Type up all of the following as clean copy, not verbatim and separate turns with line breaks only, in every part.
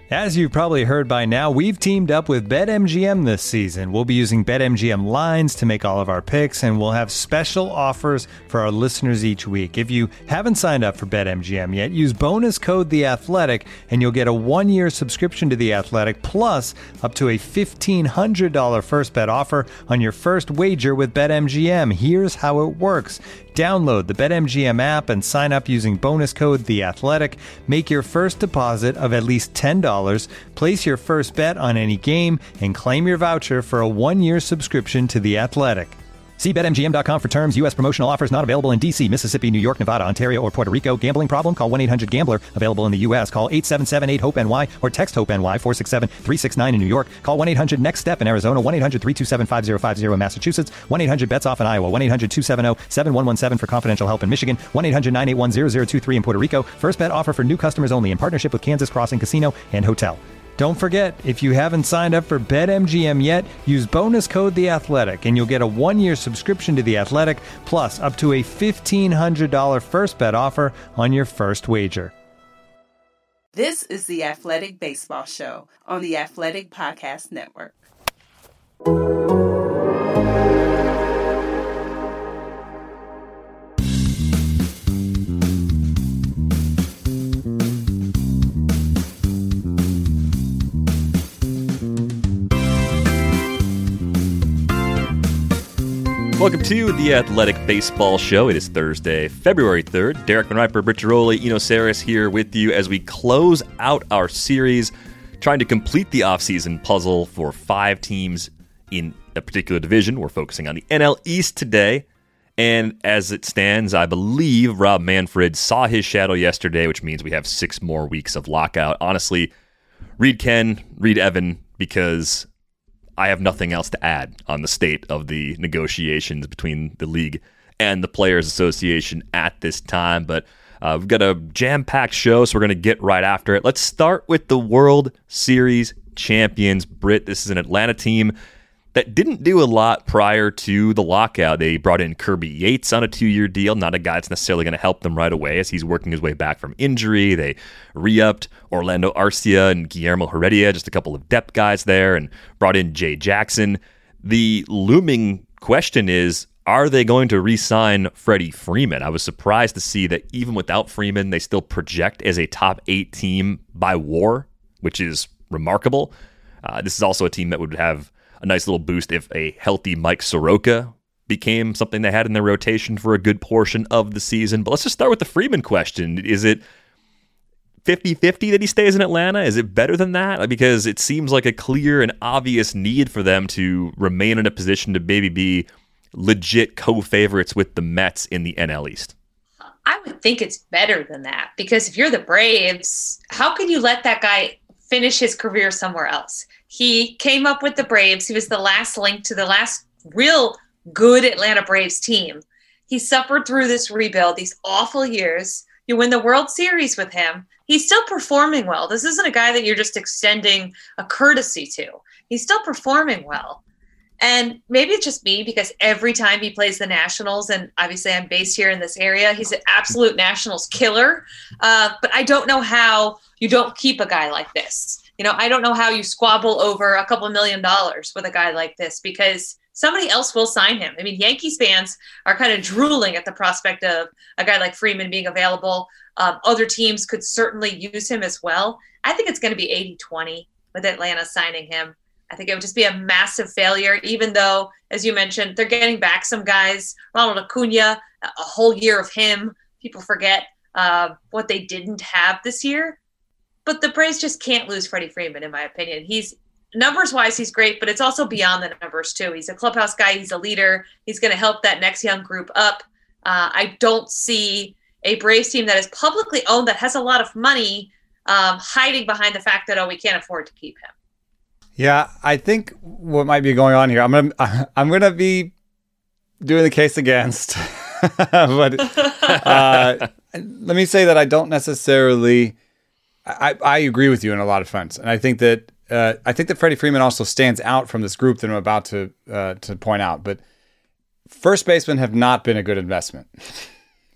As you've probably heard by now, we've teamed up with BetMGM this season. We'll be using BetMGM lines to make all of our picks, and we'll have special offers for our listeners each week. If you haven't signed up for BetMGM yet, use bonus code The Athletic, and you'll get a 1-year subscription to The Athletic, plus up to a $1,500 first bet offer on your first wager with BetMGM. Here's how it works. Download the BetMGM app and sign up using bonus code The Athletic. Make your first deposit of at least $10. Place your first bet on any game and claim your voucher for a 1-year subscription to The Athletic. See BetMGM.com for terms. U.S. promotional offers not available in D.C., Mississippi, New York, Nevada, Ontario, or Puerto Rico. Gambling problem? Call 1-800-GAMBLER. Available in the U.S. Call 877-8-HOPE-NY or text HOPE-NY 467-369 in New York. Call 1-800-NEXT-STEP in Arizona. 1-800-327-5050 in Massachusetts. 1-800-BETS-OFF in Iowa. 1-800-270-7117 for confidential help in Michigan. 1-800-981-0023 in Puerto Rico. First bet offer for new customers only in partnership with Kansas Crossing Casino and Hotel. Don't forget, if you haven't signed up for BetMGM yet, use bonus code The Athletic, and you'll get a 1-year subscription to The Athletic, plus up to a $1,500 first bet offer on your first wager.
This is the Athletic Baseball Show on the Athletic Podcast Network.
Welcome to the Athletic Baseball Show. It is Thursday, February 3rd. Derek Van Riper, Britt Giroli, Eno Saris here with you as we close out our series, trying to complete the offseason puzzle for 5 teams in a particular division. We're focusing on the NL East today. And as it stands, I believe Rob Manfred saw his shadow yesterday, which means we have 6 more weeks of lockout. Honestly, read Ken, read Evan, because I have nothing else to add on the state of the negotiations between the league and the Players Association at this time. But we've got a jam-packed show, so we're going to get right after it. Let's start with the World Series champions, Britt. This is an Atlanta team that didn't do a lot prior to the lockout. They brought in Kirby Yates on a 2-year deal, not a guy that's necessarily going to help them right away as he's working his way back from injury. They re-upped Orlando Arcia and Guillermo Heredia, just a couple of depth guys there, and brought in Jay Jackson. The looming question is, are they going to re-sign Freddie Freeman? I was surprised to see that even without Freeman, they still project as a top 8 team by WAR, which is remarkable. This is also a team that would have a nice little boost if a healthy Mike Soroka became something they had in their rotation for a good portion of the season. But let's just start with the Freeman question. Is it 50-50 that he stays in Atlanta? Is it better than that? Because it seems like a clear and obvious need for them to remain in a position to maybe be legit co-favorites with the Mets in the NL East.
I would think it's better than that, because if you're the Braves, how can you let that guy finish his career somewhere else? He came up with the Braves. He was the last link to the last real good Atlanta Braves team. He suffered through this rebuild, these awful years. You win the World Series with him. He's still performing well. This isn't a guy that you're just extending a courtesy to. He's still performing well. And maybe it's just me, because every time he plays the Nationals, and obviously I'm based here in this area, he's an absolute Nationals killer. But I don't know how you don't keep a guy like this. You know, I don't know how you squabble over a couple $1 million with a guy like this, because somebody else will sign him. I mean, Yankees fans are kind of drooling at the prospect of a guy like Freeman being available. Other teams could certainly use him as well. I think it's going to be 80-20 with Atlanta signing him. I think it would just be a massive failure, even though, as you mentioned, they're getting back some guys. Ronald Acuna, a whole year of him. People forget what they didn't have this year. But the Braves just can't lose Freddie Freeman, in my opinion. He's numbers-wise, he's great, but it's also beyond the numbers, too. He's a clubhouse guy. He's a leader. He's going to help that next young group up. I don't see a Braves team that is publicly owned, that has a lot of money, hiding behind the fact that, we can't afford to keep him.
Yeah, I think what might be going on here, I'm gonna be doing the case against, but let me say that I don't necessarily. I agree with you on a lot of fronts, and I think that Freddie Freeman also stands out from this group that I'm about to point out. But first basemen have not been a good investment.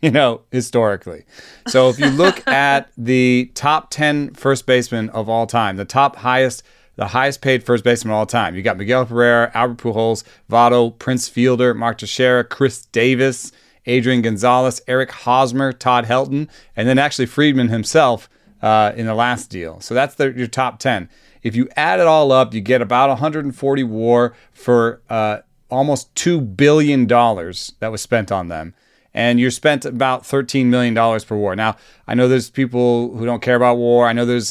historically. So if you look at the top 10 first basemen of all time, the highest paid first baseman of all time, you got Miguel Cabrera, Albert Pujols, Votto, Prince Fielder, Mark Teixeira, Chris Davis, Adrian Gonzalez, Eric Hosmer, Todd Helton, and then actually Friedman himself in the last deal. So that's your top 10. If you add it all up, you get about 140 WAR for almost $2 billion that was spent on them. And you're spent about $13 million per WAR. Now, I know there's people who don't care about WAR. I know there's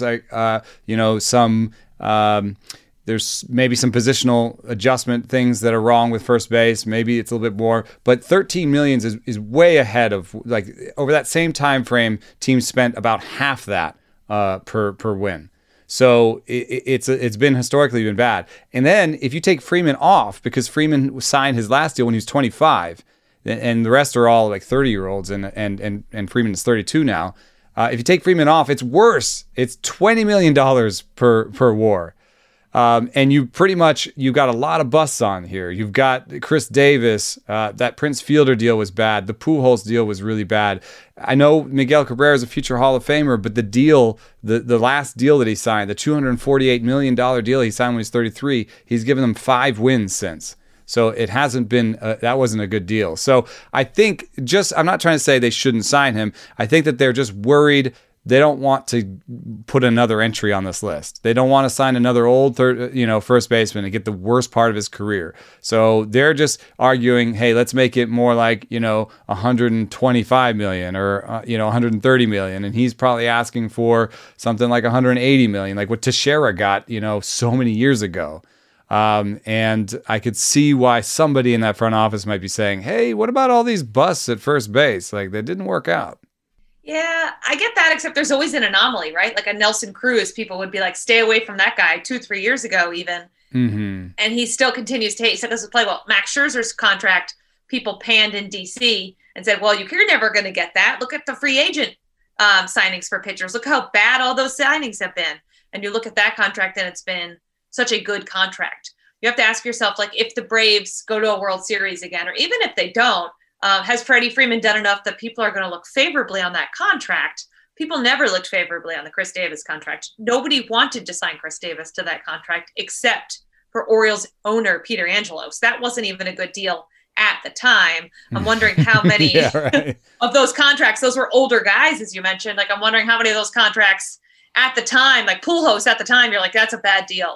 there's maybe some positional adjustment things that are wrong with first base. Maybe it's a little bit more, but 13 million is way ahead of, like, over that same time frame, teams spent about half that per win. So it's been historically been bad. And then if you take Freeman off, because Freeman signed his last deal when he was 25, and the rest are all like 30-year-olds, and Freeman is 32 now. If you take Freeman off, it's worse. It's $20 million per WAR. And you got a lot of busts on here. You've got Chris Davis. That Prince Fielder deal was bad. The Pujols deal was really bad. I know Miguel Cabrera is a future Hall of Famer, but the last deal that he signed, the $248 million deal he signed when he was 33, he's given them 5 wins since. So it hasn't been, that wasn't a good deal. So I think I'm not trying to say they shouldn't sign him. I think that they're just worried. They don't want to put another entry on this list. They don't want to sign another old first baseman and get the worst part of his career. So they're just arguing, hey, let's make it more like, 125 million or, 130 million. And he's probably asking for something like 180 million, like what Teixeira got, so many years ago. And I could see why somebody in that front office might be saying, hey, what about all these busts at first base? Like, that didn't work out.
Yeah, I get that, except there's always an anomaly, right? Like a Nelson Cruz, people would be like, stay away from that guy 2-3 years ago even.
Mm-hmm. And
he still continues to hate. He still doesn't play well. Max Scherzer's contract, people panned in D.C. and said, well, you're never going to get that. Look at the free agent signings for pitchers. Look how bad all those signings have been. And you look at that contract and it's been such a good contract. You have to ask yourself, like, if the Braves go to a World Series again, or even if they don't, has Freddie Freeman done enough that people are going to look favorably on that contract? People never looked favorably on the Chris Davis contract. Nobody wanted to sign Chris Davis to that contract except for Orioles owner Peter Angelos. That wasn't even a good deal at the time. I'm wondering how many of those contracts, those were older guys, as you mentioned. Like, I'm wondering how many of those contracts at the time, like Pujols at the time, you're like, that's a bad deal.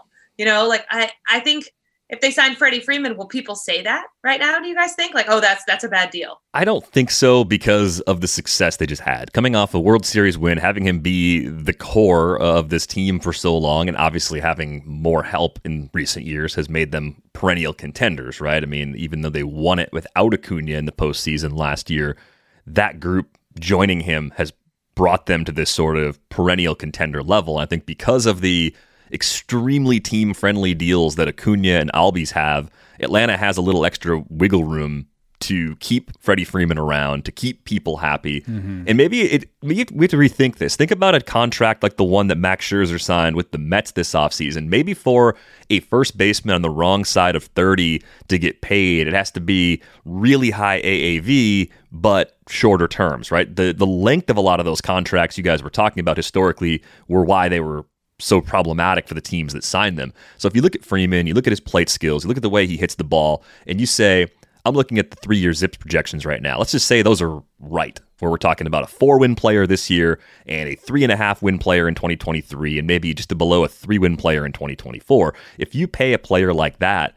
I think if they sign Freddie Freeman, will people say that right now? Do you guys think, like, oh, that's a bad deal?
I don't think so, because of the success they just had. Coming off a World Series win, having him be the core of this team for so long, and obviously having more help in recent years has made them perennial contenders, right? I mean, even though they won it without Acuna in the postseason last year, that group joining him has brought them to this sort of perennial contender level. I think because of the extremely team-friendly deals that Acuna and Albies have, Atlanta has a little extra wiggle room to keep Freddie Freeman around, to keep people happy. Mm-hmm. And maybe we have to rethink this. Think about a contract like the one that Max Scherzer signed with the Mets this offseason. Maybe for a first baseman on the wrong side of 30 to get paid, it has to be really high AAV, but shorter terms, right? The length of a lot of those contracts you guys were talking about historically were why they were so problematic for the teams that signed them. So if you look at Freeman, you look at his plate skills, you look at the way he hits the ball, and you say, I'm looking at the 3-year ZiPS projections right now. Let's just say those are right, where we're talking about a 4-win player this year and a 3.5-win player in 2023, and maybe just below a 3-win player in 2024. If you pay a player like that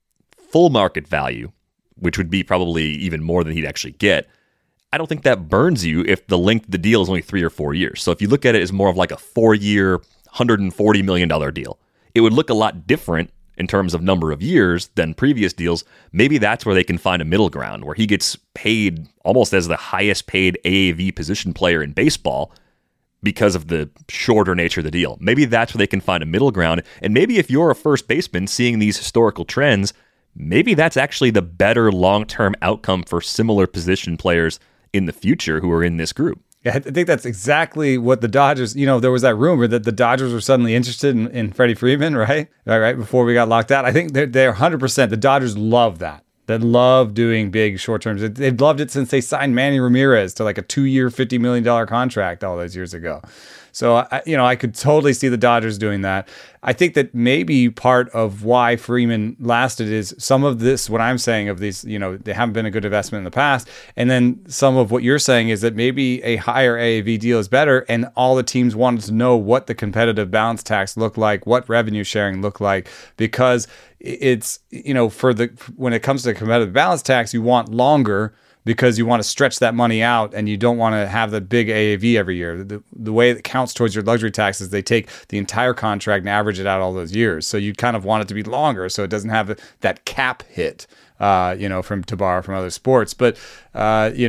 full market value, which would be probably even more than he'd actually get, I don't think that burns you if the length of the deal is only 3 or 4 years. So if you look at it as more of like a 4-year, $140 million deal, it would look a lot different in terms of number of years than previous deals. Maybe that's where they can find a middle ground, where he gets paid almost as the highest paid AAV position player in baseball because of the shorter nature of the deal. Maybe that's where they can find a middle ground. And maybe if you're a first baseman seeing these historical trends, maybe that's actually the better long-term outcome for similar position players in the future who are in this group.
Yeah, I think that's exactly what the Dodgers, there was that rumor that the Dodgers were suddenly interested in Freddie Freeman, right? Right before we got locked out. I think they're 100%. The Dodgers love that. that love doing big short terms. They've loved it since they signed Manny Ramirez to like a 2-year, $50 million contract all those years ago. So, I could totally see the Dodgers doing that. I think that maybe part of why Freeman lasted is some of this, what I'm saying of these, they haven't been a good investment in the past. And then some of what you're saying is that maybe a higher AAV deal is better. And all the teams wanted to know what the competitive balance tax looked like, what revenue sharing looked like, because it's, when it comes to competitive balance tax, you want longer, because you want to stretch that money out and you don't want to have the big AAV every year. The way it counts towards your luxury tax is they take the entire contract and average it out all those years. So you kind of want it to be longer so it doesn't have that cap hit, to borrow from other sports. But, if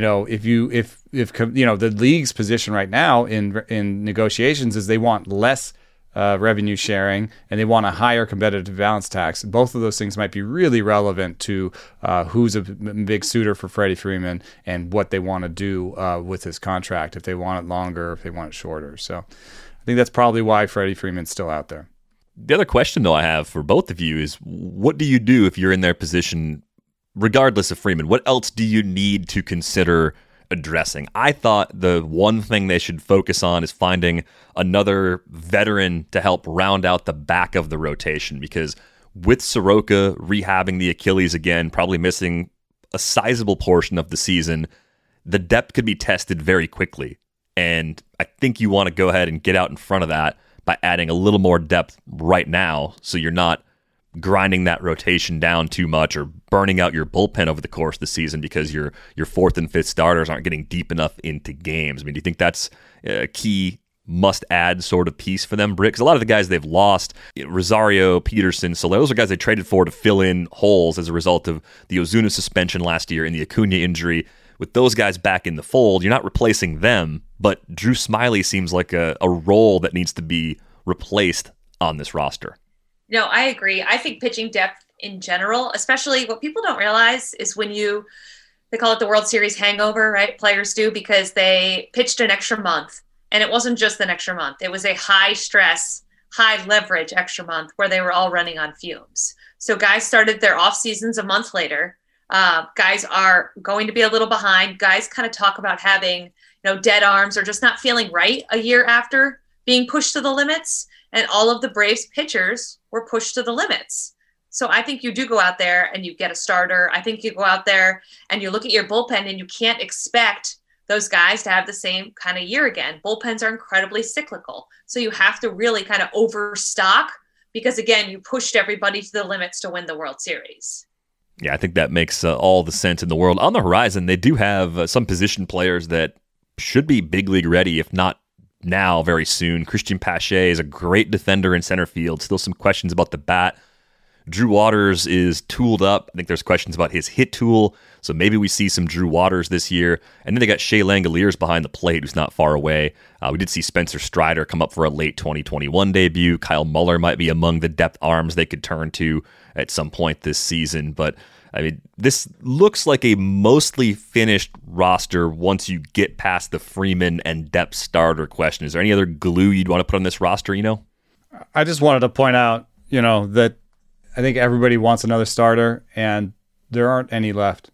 the league's position right now in negotiations is they want less revenue sharing, and they want a higher competitive balance tax. Both of those things might be really relevant to who's a big suitor for Freddie Freeman and what they want to do with his contract, if they want it longer, if they want it shorter. So I think that's probably why Freddie Freeman's still out there.
The other question, though, I have for both of you is, what do you do if you're in their position, regardless of Freeman? What else do you need to consider addressing? I thought the one thing they should focus on is finding another veteran to help round out the back of the rotation, because with Soroka rehabbing the Achilles again, probably missing a sizable portion of the season, the depth could be tested very quickly. And I think you want to go ahead and get out in front of that by adding a little more depth right now, so you're not grinding that rotation down too much or burning out your bullpen over the course of the season because your fourth and fifth starters aren't getting deep enough into games. I mean, do you think that's a key must-add sort of piece for them, Britt? Because a lot of the guys they've lost, Rosario, Peterson, so those are guys they traded for to fill in holes as a result of the Ozuna suspension last year and the Acuna injury. With those guys back in the fold, you're not replacing them, but Drew Smyly seems like a role that needs to be replaced on this roster.
No, I agree. I think pitching depth in general, especially what people don't realize is when they call it the World Series hangover, right? Players do, because they pitched an extra month. And it wasn't just an extra month. It was a high stress, high leverage extra month where they were all running on fumes. So guys started their off seasons a month later. Guys are going to be a little behind. Guys kind of talk about having, dead arms or just not feeling right a year after being pushed to the limits. And all of the Braves pitchers were pushed to the limits. So I think you do go out there and you get a starter. I think you go out there and you look at your bullpen, and you can't expect those guys to have the same kind of year again. Bullpens are incredibly cyclical. So you have to really kind of overstock, because, again, you pushed everybody to the limits to win the World Series.
Yeah, I think that makes all the sense in the world. On the horizon, they do have some position players that should be big league ready, if not now, very soon. Christian Pache is a great defender in center field. Still some questions about the bat. Drew Waters is tooled up. I think there's questions about his hit tool, so maybe we see some Drew Waters this year. And then they got Shea Langoliers behind the plate, who's not far away. We did see Spencer Strider come up for a late 2021 debut. Kyle Muller might be among the depth arms they could turn to at some point this season. But, I mean, this looks like a mostly finished roster once you get past the Freeman and depth starter question. Is there any other glue you'd want to put on this roster,
I just wanted to point out, that I think everybody wants another starter, and there aren't any left.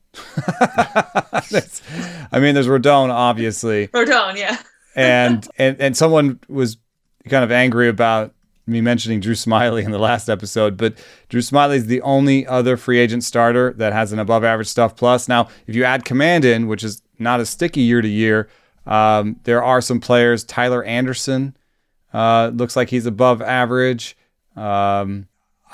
There's Rodon, obviously.
Rodon, yeah.
and someone was kind of angry about me mentioning Drew Smyly in the last episode, but Drew Smyly is the only other free agent starter that has an above-average stuff plus. Now, if you add command in, which is not as sticky year to year, there are some players. Tyler Anderson looks like he's above average. I'm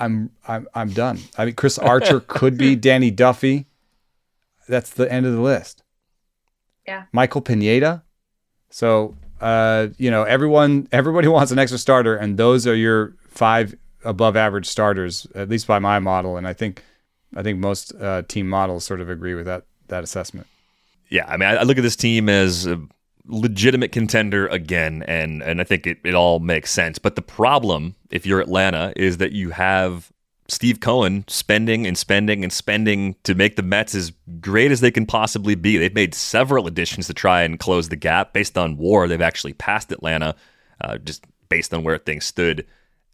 done. I mean, Chris Archer could be. Danny Duffy. That's the end of the list.
Yeah.
Michael Pineda. So, everybody wants an extra starter, and those are your 5 above average starters, at least by my model. And I think most team models sort of agree with that assessment.
Yeah. I mean, I look at this team as a legitimate contender again, and I think it all makes sense. But the problem, if you're Atlanta, is that you have Steve Cohen spending and spending and spending to make the Mets as great as they can possibly be. They've made several additions to try and close the gap. Based on WAR, they've actually passed Atlanta, just based on where things stood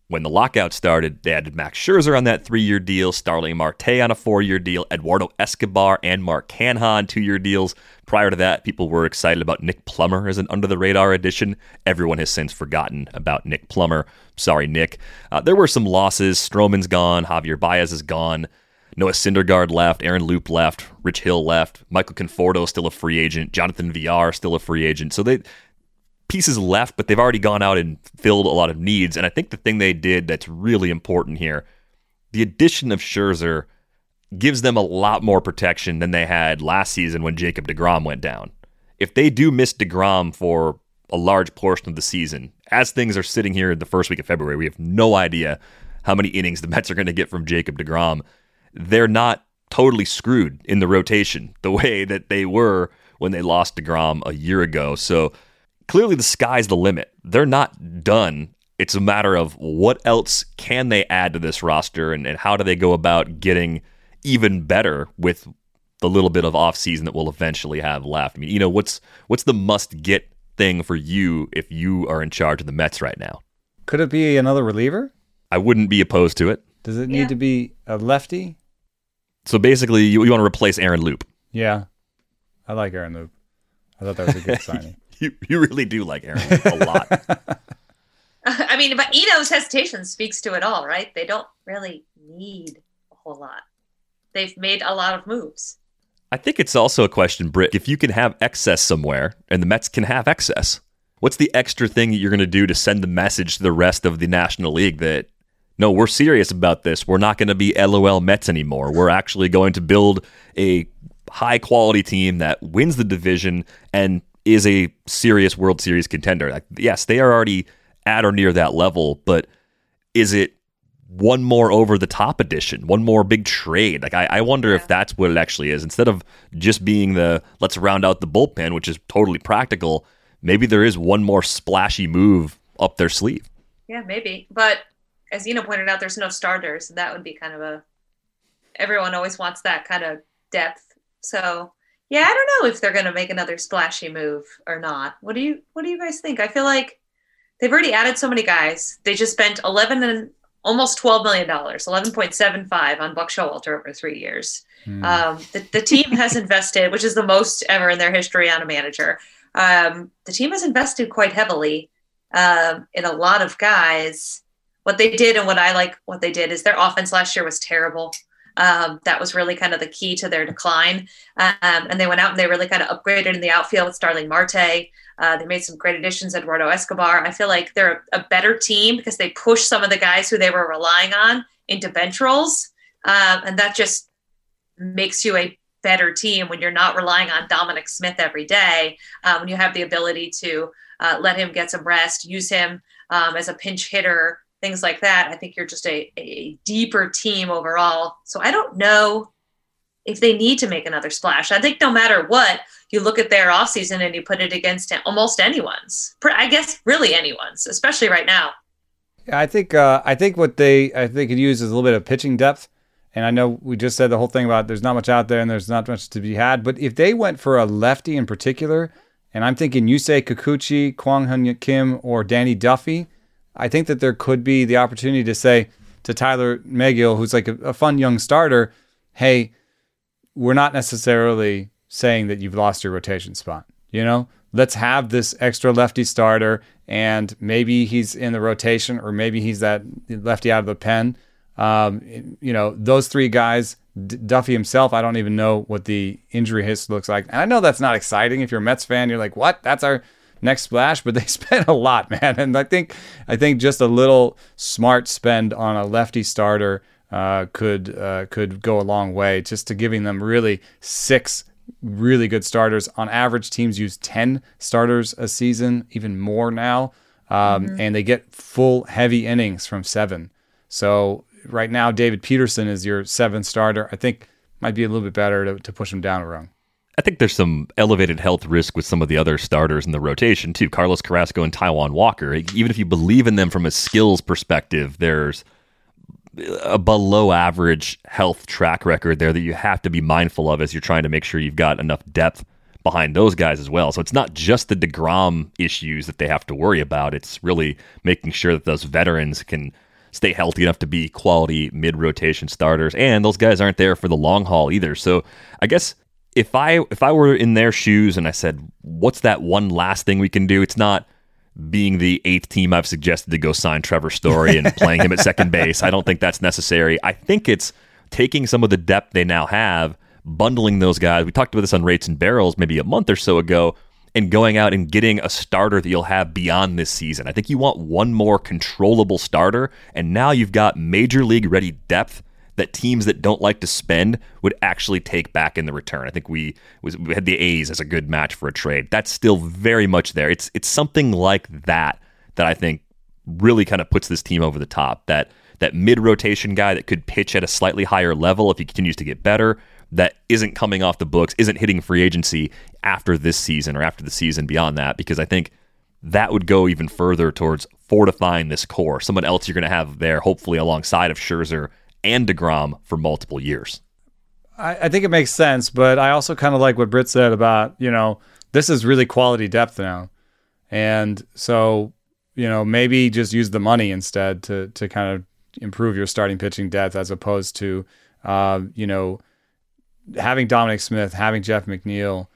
when the lockout started, they added Max Scherzer on that 3-year deal, Starling Marte on a 4-year deal, Eduardo Escobar and Mark Canha on 2-year deals. Prior to that, people were excited about Nick Plummer as an under-the-radar addition. Everyone has since forgotten about Nick Plummer. Sorry, Nick. There were some losses. Stroman's gone. Javier Baez is gone. Noah Syndergaard left. Aaron Loop left. Rich Hill left. Michael Conforto still a free agent. Jonathan Villar still a free agent. So pieces left, but they've already gone out and filled a lot of needs. And I think the thing they did that's really important here, the addition of Scherzer gives them a lot more protection than they had last season when Jacob deGrom went down. If they do miss deGrom for a large portion of the season, as things are sitting here in the first week of February, we have no idea how many innings the Mets are going to get from Jacob deGrom. They're not totally screwed in the rotation the way that they were when they lost deGrom a year ago. So clearly the sky's the limit. They're not done. It's a matter of what else can they add to this roster and how do they go about getting even better with the little bit of offseason that we'll eventually have left. I mean, what's the must-get thing for you if you are in charge of the Mets right now?
Could it be another reliever?
I wouldn't be opposed to it.
Does it need to be a lefty?
So basically, you want to replace Aaron Loop.
Yeah. I like Aaron Loop. I thought that was a good signing.
You really do like Aaron Loop a lot.
I mean, but Eno's hesitation speaks to it all, right? They don't really need a whole lot. They've made a lot of moves.
I think it's also a question, Britt, if you can have excess somewhere and the Mets can have excess, what's the extra thing that you're going to do to send the message to the rest of the National League that, no, we're serious about this. We're not going to be LOL Mets anymore. We're actually going to build a high-quality team that wins the division and is a serious World Series contender. Like, yes, they are already at or near that level, but is it one more over-the-top addition, one more big trade? Like, I wonder if that's what it actually is. Instead of just being the let's round out the bullpen, which is totally practical, maybe there is one more splashy move up their sleeve.
Yeah, maybe. But as Eno pointed out, there's no starters. That would be kind of everyone always wants that kind of depth. So yeah, I don't know if they're going to make another splashy move or not. What do you guys think? I feel like they've already added so many guys. They just spent almost $12 million, $11.75 on Buck Showalter over 3 years. The team has invested, which is the most ever in their history on a manager. The team has invested quite heavily in a lot of guys. What they did and what I like what they did is their offense last year was terrible. That was really kind of the key to their decline. And they went out and they really kind of upgraded in the outfield with Starling Marte. They made some great additions, Eduardo Escobar. I feel like they're a better team because they pushed some of the guys who they were relying on into bench roles. And that just makes you a better team when you're not relying on Dominic Smith every day, when you have the ability to let him get some rest, use him as a pinch hitter, things like that. I think you're just a deeper team overall. So I don't know if they need to make another splash. I think no matter what, you look at their offseason and you put it against almost anyone's. I guess really anyone's, especially right now.
I think what they could use is a little bit of pitching depth. And I know we just said the whole thing about there's not much out there and there's not much to be had. But if they went for a lefty in particular, and I'm thinking Yusei Kikuchi, Kwang Hyun Kim, or Danny Duffy, I think that there could be the opportunity to say to Tyler Megill, who's like a fun young starter, hey, we're not necessarily saying that you've lost your rotation spot. Let's have this extra lefty starter, and maybe he's in the rotation, or maybe he's that lefty out of the pen. Those three guys, Duffy himself, I don't even know what the injury history looks like. And I know that's not exciting. If you're a Mets fan, you're like, what? That's our next splash? But they spent a lot, man. And I think just a little smart spend on a lefty starter could go a long way, just to giving them really 6 really good starters. On average, teams use 10 starters a season, even more now. And they get full heavy innings from 7. So right now, David Peterson is your 7th starter. I think might be a little bit better to push him down a rung.
I think there's some elevated health risk with some of the other starters in the rotation, too. Carlos Carrasco and Taijuan Walker. Even if you believe in them from a skills perspective, there's a below average health track record there that you have to be mindful of as you're trying to make sure you've got enough depth behind those guys as well. So it's not just the DeGrom issues that they have to worry about. It's really making sure that those veterans can stay healthy enough to be quality mid-rotation starters. And those guys aren't there for the long haul either. So I guess if I were in their shoes and I said, what's that one last thing we can do? It's not being the 8th team I've suggested to go sign Trevor Story and playing him at second base. I don't think that's necessary. I think it's taking some of the depth they now have, bundling those guys. We talked about this on Rates and Barrels maybe a month or so ago, and going out and getting a starter that you'll have beyond this season. I think you want one more controllable starter, and now you've got major league ready depth that teams that don't like to spend would actually take back in the return. I think we had the A's as a good match for a trade. That's still very much there. It's something like that I think really kind of puts this team over the top. That mid-rotation guy that could pitch at a slightly higher level if he continues to get better, that isn't coming off the books, isn't hitting free agency after this season or after the season beyond that, because I think that would go even further towards fortifying this core. Someone else you're going to have there, hopefully alongside of Scherzer and DeGrom for multiple years.
I think it makes sense, but I also kind of like what Britt said about, this is really quality depth now. And so, maybe just use the money instead to kind of improve your starting pitching depth as opposed to, having Dominic Smith, having Jeff McNeil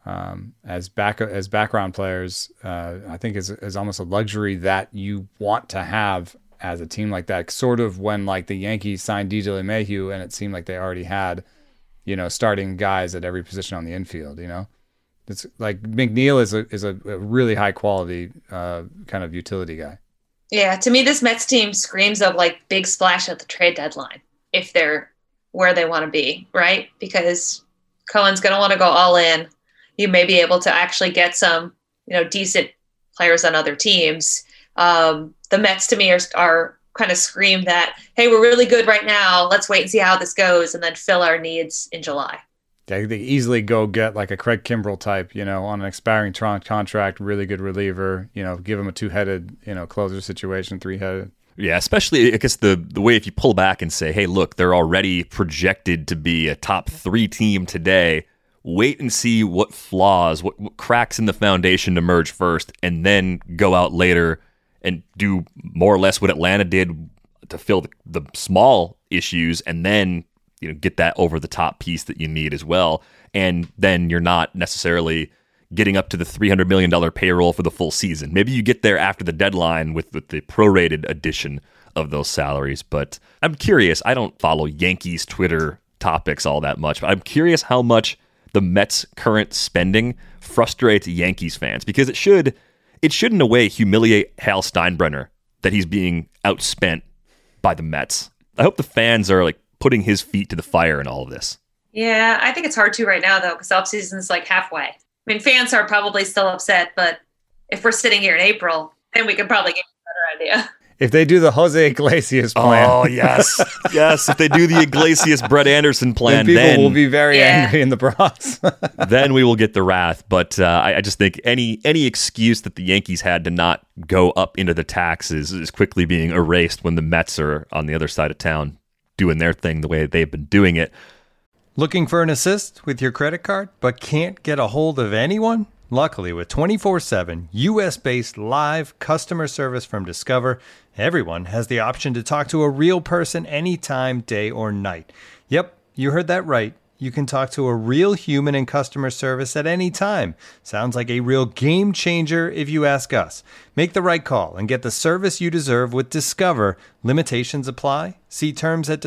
as background players. I think is almost a luxury that you want to have as a team like that, sort of when like the Yankees signed DJ LeMahieu and it seemed like they already had, starting guys at every position on the infield. It's like McNeil is a really high quality kind of utility guy.
Yeah, to me, this Mets team screams of like big splash at the trade deadline if they're where they want to be, right? Because Cohen's going to want to go all in. You may be able to actually get some, decent players on other teams. The Mets to me are kind of scream that, hey, we're really good right now. Let's wait and see how this goes and then fill our needs in July.
They easily go get like a Craig Kimbrell type, on an expiring contract, really good reliever, give him a 2-headed, closer situation, 3-headed.
Yeah, especially, I guess, the way if you pull back and say, hey, look, they're already projected to be a top 3 team today. Wait and see what flaws, what cracks in the foundation emerge first, and then go out later and do more or less what Atlanta did to fill the small issues, and then get that over the top piece that you need as well. And then you're not necessarily getting up to the $300 million payroll for the full season. Maybe you get there after the deadline with the prorated addition of those salaries. But I'm curious. I don't follow Yankees Twitter topics all that much, but I'm curious how much the Mets' current spending frustrates Yankees fans, because it should in a way humiliate Hal Steinbrenner that he's being outspent by the Mets. I hope the fans are like putting his feet to the fire in all of this.
Yeah, I think it's hard to right now though, because offseason is like halfway. I mean, fans are probably still upset, but if we're sitting here in April, then we could probably get a better idea.
If they do the Jose Iglesias plan.
Oh, yes. Yes, if they do the Iglesias Brett Anderson plan,
then people will be very angry in the Bronx.
Then we will get the wrath. But I just think any excuse that the Yankees had to not go up into the taxes is quickly being erased when the Mets are on the other side of town doing their thing the way they've been doing it.
Looking for an assist with your credit card but can't get a hold of anyone? Luckily, with 24/7 U.S.-based live customer service from Discover, everyone has the option to talk to a real person anytime, day or night. Yep, you heard that right. You can talk to a real human in customer service at any time. Sounds like a real game changer if you ask us. Make the right call and get the service you deserve with Discover. Limitations apply. See terms at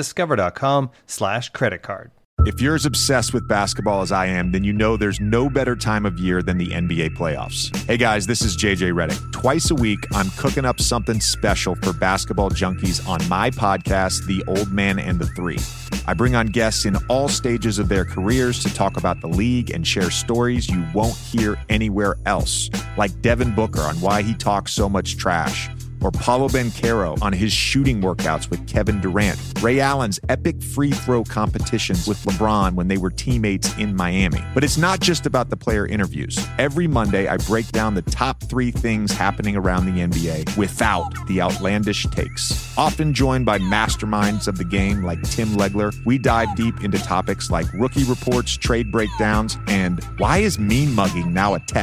discover.com/creditcard.
If you're as obsessed with basketball as I am, then you know there's no better time of year than the NBA playoffs. Hey guys, this is JJ Redick. Twice a week, I'm cooking up something special for basketball junkies on my podcast, The Old Man and the Three. I bring on guests in all stages of their careers to talk about the league and share stories you won't hear anywhere else, like Devin Booker on why he talks so much trash, or Paolo Banchero on his shooting workouts with Kevin Durant, Ray Allen's epic free throw competitions with LeBron when they were teammates in Miami. But it's not just about the player interviews. Every Monday, I break down the top 3 things happening around the NBA without the outlandish takes. Often joined by masterminds of the game like Tim Legler, we dive deep into topics like rookie reports, trade breakdowns, and why is mean mugging now a tech?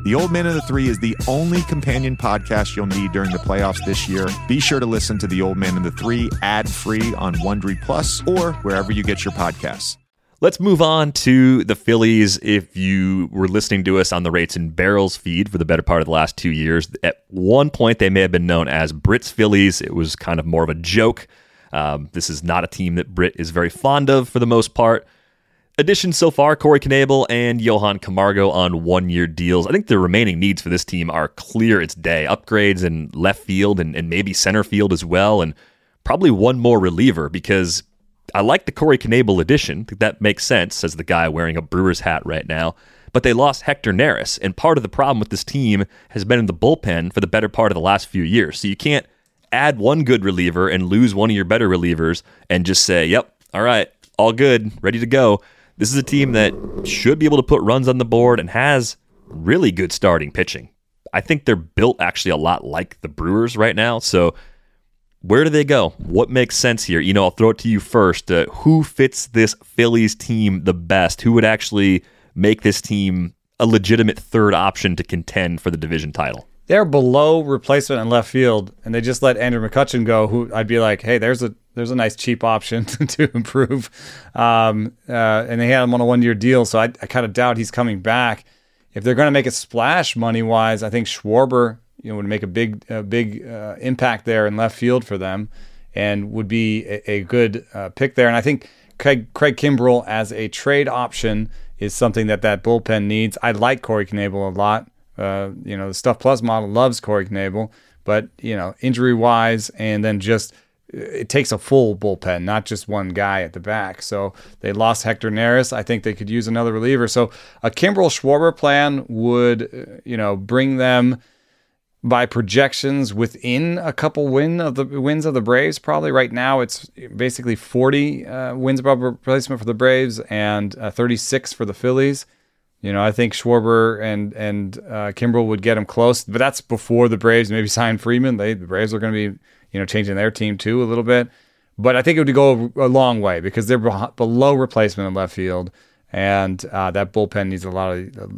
The Old Man and the Three is the only companion podcast you'll need during the playoffs this year. Be sure to listen to The Old Man and the Three ad-free on Wondery Plus or wherever you get your podcasts.
Let's move on to the Phillies. If you were listening to us on the Rates and Barrels feed for the better part of the last 2 years, at one point they may have been known as Britt's Phillies. It was kind of more of a joke. This is not a team that Britt is very fond of for the most part. Additions so far, Corey Knebel and Johan Camargo on one-year deals. I think the remaining needs for this team are clear as day. Upgrades in left field and maybe center field as well, and probably one more reliever because I like the Corey Knebel addition. I think that makes sense as the guy wearing a Brewers hat right now. But they lost Hector Neris, and part of the problem with this team has been in the bullpen for the better part of the last few years. So you can't add one good reliever and lose one of your better relievers and just say, yep, all right, all good, ready to go. This is a team that should be able to put runs on the board and has really good starting pitching. I think they're built actually a lot like the Brewers right now. So where do they go? What makes sense here? I'll throw it to you first. Who fits this Phillies team the best? Who would actually make this team a legitimate third option to contend for the division title?
They're below replacement in left field, and they just let Andrew McCutchen go, who I'd be like, hey, there's a nice cheap option to improve. And they had him on a one-year deal, so I kind of doubt he's coming back. If they're going to make a splash money-wise, I think Schwarber would make a big impact there in left field for them and would be a good pick there. And I think Craig Kimbrell as a trade option is something that bullpen needs. I like Corey Knebel a lot. The Stuff Plus model loves Corey Knebel, but injury-wise and then just it takes a full bullpen, not just one guy at the back. So they lost Hector Neris. I think they could use another reliever. So a Kimbrel-Schwarber plan would, bring them by projections within a couple wins of the Braves. Probably right now it's basically 40 wins above replacement for the Braves and 36 for the Phillies. I think Schwarber and Kimbrel would get them close, but that's before the Braves maybe sign Freeman. The Braves are going to be changing their team too a little bit. But I think it would go a long way because they're below replacement in left field, and that bullpen needs a lot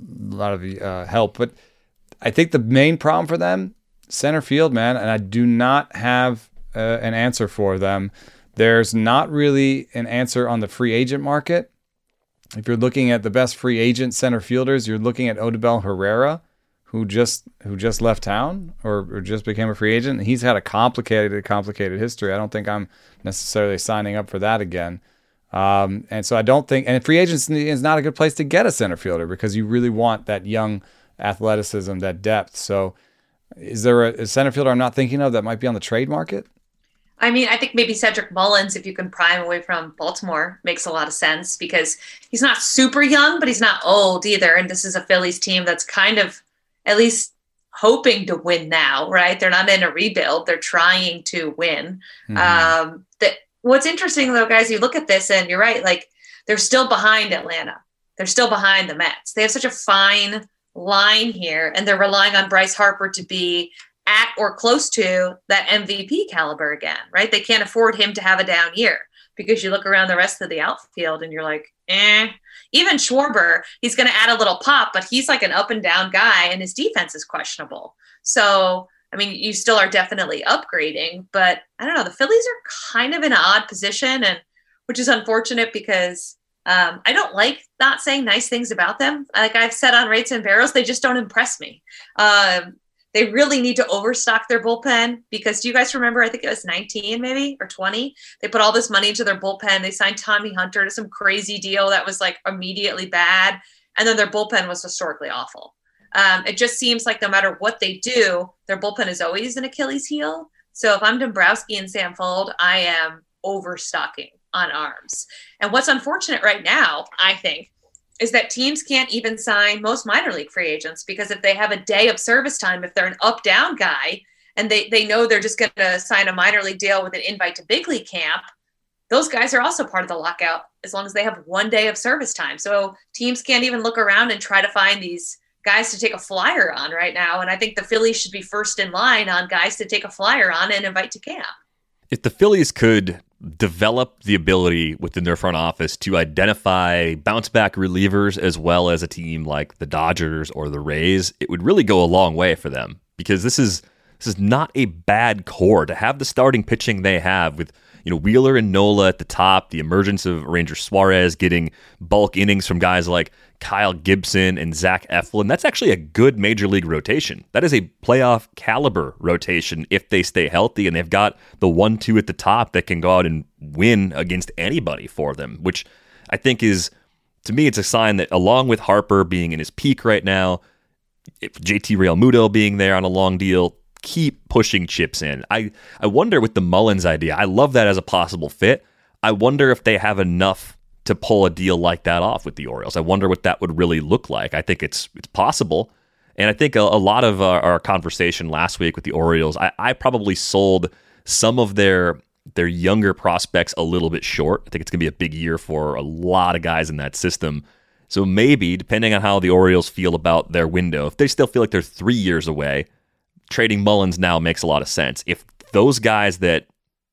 of help. But I think the main problem for them, center field, man, and I do not have an answer for them. There's not really an answer on the free agent market. If you're looking at the best free agent center fielders, you're looking at Odubel Herrera, who just left town or just became a free agent. He's had a complicated history. I don't think I'm necessarily signing up for that again. And so I don't think, and free agency is not a good place to get a center fielder because you really want that young athleticism, that depth. So is there a center fielder I'm not thinking of that might be on the trade market?
I mean, I think maybe Cedric Mullins, if you can pry him away from Baltimore, makes a lot of sense because he's not super young, but he's not old either. And this is a Phillies team that's kind of at least hoping to win now, right? They're not in a rebuild. They're trying to win. Mm-hmm. What's interesting, though, guys, you look at this and you're right, like they're still behind Atlanta. They're still behind the Mets. They have such a fine line here, and they're relying on Bryce Harper to be at or close to that MVP caliber again, right? They can't afford him to have a down year because you look around the rest of the outfield and you're like, Even Schwarber, he's going to add a little pop, but he's like an up and down guy and his defense is questionable. So, I mean, you still are definitely upgrading, but I don't know. The Phillies are kind of in an odd position, and which is unfortunate because I don't like not saying nice things about them. Like I've said on Rates and Barrels, they just don't impress me. They really need to overstock their bullpen because do you guys remember, I think it was 19 maybe or 20. They put all this money into their bullpen. They signed Tommy Hunter to some crazy deal that was like immediately bad. And then their bullpen was historically awful. It just seems like no matter what they do, their bullpen is always an Achilles heel. So if I'm Dombrowski and Sam Fuld, I am overstocking on arms. And what's unfortunate right now, I think, is that teams can't even sign most minor league free agents because if they have a day of service time, if they're an up-down guy and they know they're just going to sign a minor league deal with an invite to big league camp, those guys are also part of the lockout as long as they have 1 day of service time. So teams can't even look around and try to find these guys to take a flyer on right now. And I think the Phillies should be first in line on guys to take a flyer on and invite to camp.
If the Phillies could develop the ability within their front office to identify bounce-back relievers as well as a team like the Dodgers or the Rays, it would really go a long way for them, because this is not a bad core to have the starting pitching they have with Wheeler and Nola at the top, the emergence of Ranger Suarez getting bulk innings from guys like Kyle Gibson and Zach Eflin. That's actually a good major league rotation. That is a playoff caliber rotation if they stay healthy, and they've got the 1-2 at the top that can go out and win against anybody for them, which I think is, to me, it's a sign that along with Harper being in his peak right now, if JT Realmuto being there on a long deal, keep pushing chips in. I wonder with the Mullins idea, I love that as a possible fit. I wonder if they have enough to pull a deal like that off with the Orioles. I wonder what that would really look like. I think it's possible. And I think a lot of our conversation last week with the Orioles, I probably sold some of their younger prospects a little bit short. I think it's going to be a big year for a lot of guys in that system. So maybe, depending on how the Orioles feel about their window, if they still feel like they're 3 years away, trading Mullins now makes a lot of sense. If those guys that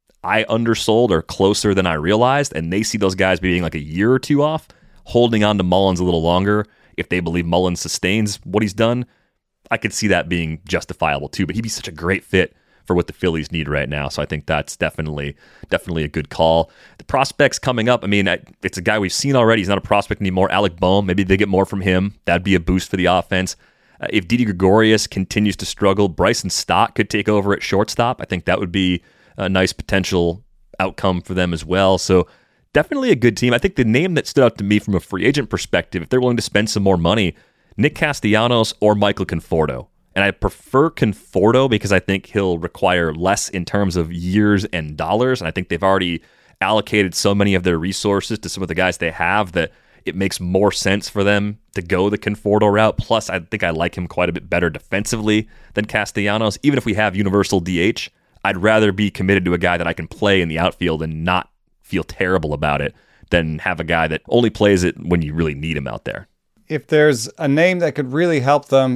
I undersold are closer than I realized, and they see those guys being like a year or two off, holding on to Mullins a little longer, if they believe Mullins sustains what he's done, I could see that being justifiable too. But he'd be such a great fit for what the Phillies need right now. So I think that's definitely a good call. The prospects coming up, I mean, it's a guy we've seen already. He's not a prospect anymore. Alec Bohm, maybe they get more from him. That'd be a boost for the offense. If Didi Gregorius continues to struggle, Bryson Stott could take over at shortstop. I think that would be a nice potential outcome for them as well. So definitely a good team. I think the name that stood out to me from a free agent perspective, if they're willing to spend some more money, Nick Castellanos or Michael Conforto. And I prefer Conforto because I think he'll require less in terms of years and dollars. And I think they've already allocated so many of their resources to some of the guys they have that it makes more sense for them to go the Conforto route. Plus, I think I like him quite a bit better defensively than Castellanos. Even if we have universal DH, I'd rather be committed to a guy that I can play in the outfield and not feel terrible about it than have a guy that only plays it when you really need him out there.
If there's a name that could really help them,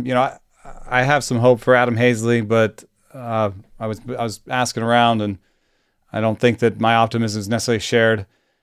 I have some hope for Adam Hazley, but I was asking around, and I don't think that my optimism is necessarily shared.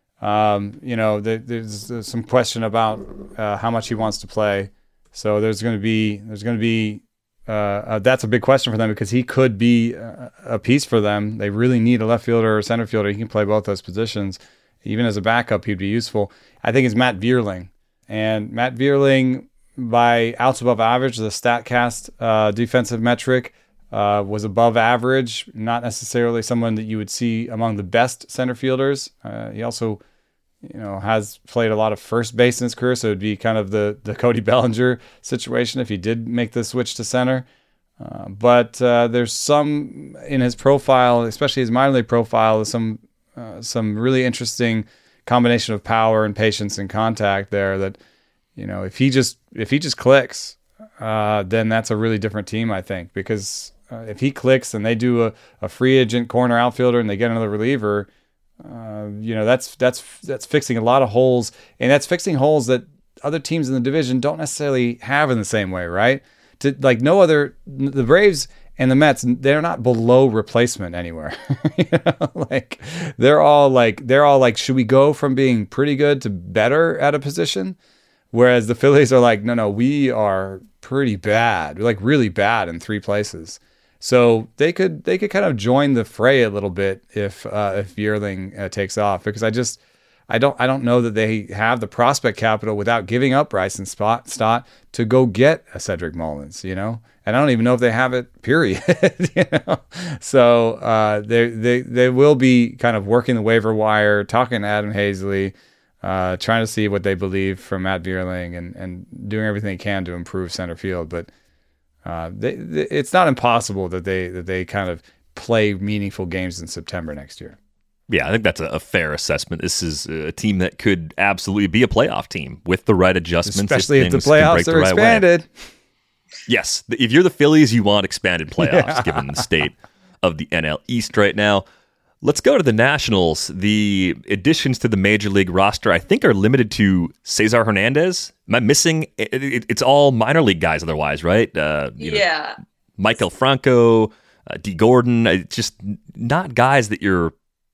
There's some question about how much he wants to play. So there's going to be that's a big question for them, because he could be a piece for them. They really need a left fielder or center fielder. He can play both those positions. Even as a backup, he'd be useful. I think it's Matt Vierling. And Matt Vierling, by outs above average, the StatCast defensive metric, was above average, not necessarily someone that you would see among the best center fielders. He also, has played a lot of first base in his career, so it'd be kind of the Cody Bellinger situation if he did make the switch to center. But there's some in his profile, especially his minor league profile, some really interesting combination of power and patience and contact there that, if he just clicks, then that's a really different team, I think, because if he clicks and they do a free agent corner outfielder and they get another reliever, that's fixing a lot of holes, and that's fixing holes that other teams in the division don't necessarily have in the same way, right? The Braves and the Mets, they're not below replacement anywhere. They're all like, should we go from being pretty good to better at a position? Whereas the Phillies are like, no, we are pretty bad. We're like really bad in 3 places. So they could kind of join the fray a little bit if Vierling takes off, because I don't know that they have the prospect capital without giving up Bryson Stott to go get a Cedric Mullins, and I don't even know if they have it, period. So they will be kind of working the waiver wire, talking to Adam Hazley, trying to see what they believe from Matt Vierling, and doing everything they can to improve center field. But it's not impossible that they kind of play meaningful games in September next year.
Yeah, I think that's a fair assessment. This is a team that could absolutely be a playoff team with the right adjustments.
Especially if the playoffs are expanded.
Yes, if you're the Phillies, you want expanded playoffs, given the state of the NL East right now. Let's go to the Nationals. The additions to the Major League roster, I think, are limited to Cesar Hernandez. Am I missing? It's all minor league guys otherwise, right?
Yeah.
Michael Franco, D. Gordon. It's just not guys that you're